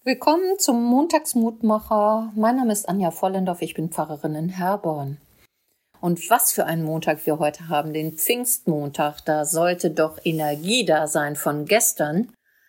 Willkommen zum Montagsmutmacher. Mein Name ist Anja Vollendorf, ich bin Pfarrerin in Herborn. Und was für einen Montag wir heute haben, den Pfingstmontag. Da sollte doch Energie da sein von gestern.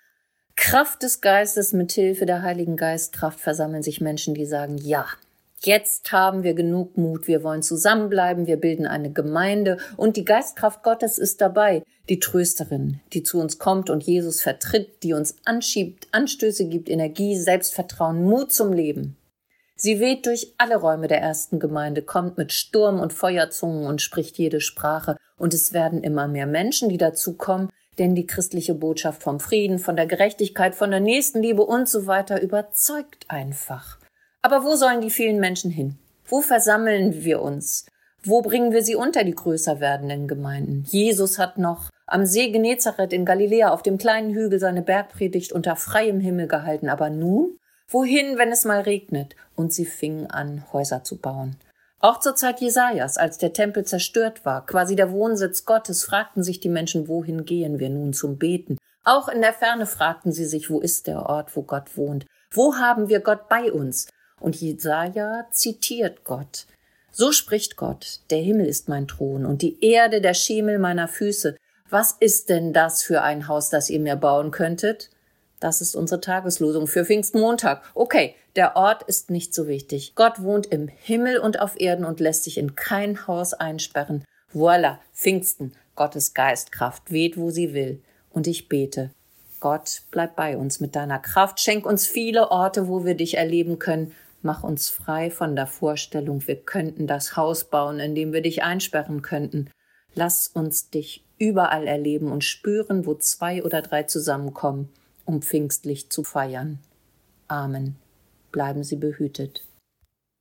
Kraft des Geistes, mit Hilfe der Heiligen Geistkraft versammeln sich Menschen, die sagen, ja, jetzt haben wir genug Mut, wir wollen zusammenbleiben, wir bilden eine Gemeinde und die Geistkraft Gottes ist dabei, die Trösterin, die zu uns kommt und Jesus vertritt, die uns anschiebt, Anstöße gibt, Energie, Selbstvertrauen, Mut zum Leben. Sie weht durch alle Räume der ersten Gemeinde, kommt mit Sturm- und Feuerzungen und spricht jede Sprache. Und es werden immer mehr Menschen, die dazukommen, denn die christliche Botschaft vom Frieden, von der Gerechtigkeit, von der Nächstenliebe und so weiter überzeugt einfach. Aber wo sollen die vielen Menschen hin? Wo versammeln wir uns? Wo bringen wir sie unter, die größer werdenden Gemeinden? Jesus hat noch am See Genezareth in Galiläa auf dem kleinen Hügel seine Bergpredigt unter freiem Himmel gehalten. Aber nun? Wohin, wenn es mal regnet? Und sie fingen an, Häuser zu bauen. Auch zur Zeit Jesajas, als der Tempel zerstört war, quasi der Wohnsitz Gottes, fragten sich die Menschen, wohin gehen wir nun zum Beten? Auch in der Ferne fragten sie sich, wo ist der Ort, wo Gott wohnt? Wo haben wir Gott bei uns? Und Jesaja zitiert Gott. So spricht Gott, der Himmel ist mein Thron und die Erde der Schemel meiner Füße. Was ist denn das für ein Haus, das ihr mir bauen könntet? Das ist unsere Tageslosung für Pfingstmontag. Okay, der Ort ist nicht so wichtig. Gott wohnt im Himmel und auf Erden und lässt sich in kein Haus einsperren. Voila, Pfingsten, Gottes Geistkraft weht, wo sie will. Und ich bete, Gott, bleib bei uns mit deiner Kraft. Schenk uns viele Orte, wo wir dich erleben können. Mach uns frei von der Vorstellung, wir könnten das Haus bauen, in dem wir dich einsperren könnten. Lass uns dich überall erleben und spüren, wo 2 oder 3 zusammenkommen, um pfingstlich zu feiern. Amen. Bleiben Sie behütet.